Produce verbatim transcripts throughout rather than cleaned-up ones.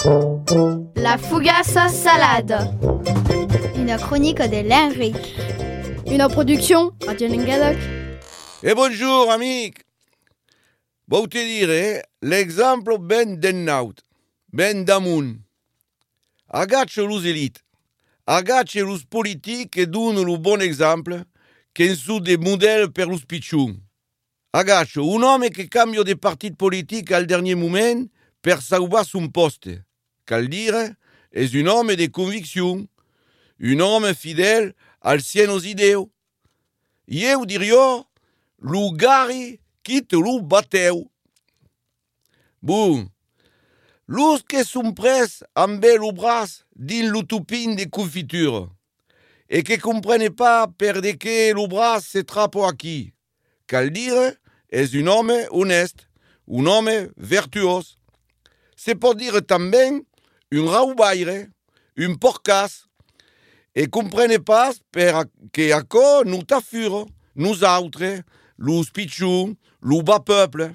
La fougasse salade. Une chronique de l'Henrique. Une production Radio Languedoc. Et bonjour, amic. Bon te dire, l'exemple ben d'ennaut, ben d'amun. Agache los élites, agache los politiques et donne le bon exemple qu'en sont des modèles per los pitchons. Agache un homme qui cambia de parti politique al dernier moment per salvar son poste. Cal dire, est un homme de conviction, un homme fidèle al sienos ideo. Ieu dirio, lo gari quitte lo bateu. Bon, los que sont pres amb le bras din l'utopie de confiture et que comprennent pas per de que le bras se trappe a qui. Cal dire, est un homme honnête, un homme vertueux. C'est pour dire também un raubaire, un porcasse, et comprennent pas per que a quoi nous t'affure, nous autres, los pitchons, lo bas peuple.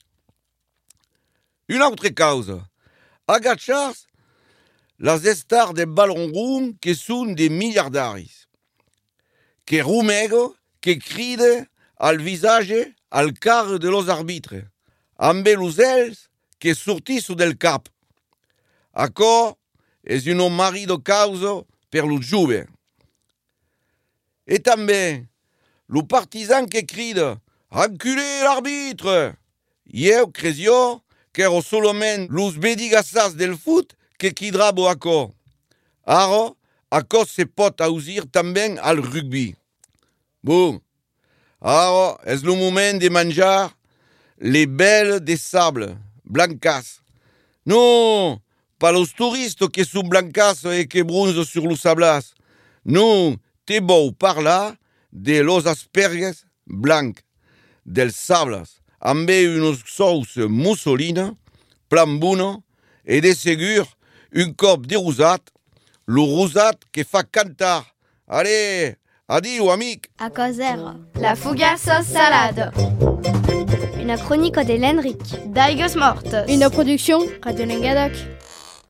Une autre cause, agachar les stars des ballons ronds qui sont des milliardaires, qui rumego, qui crient al visage, al car de los arbitres, amb los els qui sortissent del cap. Accord est un mari de cause per los joves. Et també, le partisan qui crie « Enculé l'arbitre !» Ieu cresio qu'ero solament los bedigassas del foot que quidrabo accord. Ara, accord se pot ausir também al rugby. Bon, ara és le moment de manjar les belles des sables, blancas. Non, pas los touristes qui sont blancas et qui bronzent sur los sablas. Non, te beau parlar de los asperges blancs, dels sables, amb unos sous mussolina, plan bona, et de segur, un cop de rosat, le rosat que fa cantar. Allez, adieu, amic. À causer. La fougasse salade. Une chronique de l'Henrique. Daigus mortes. Une production Radio Languedoc.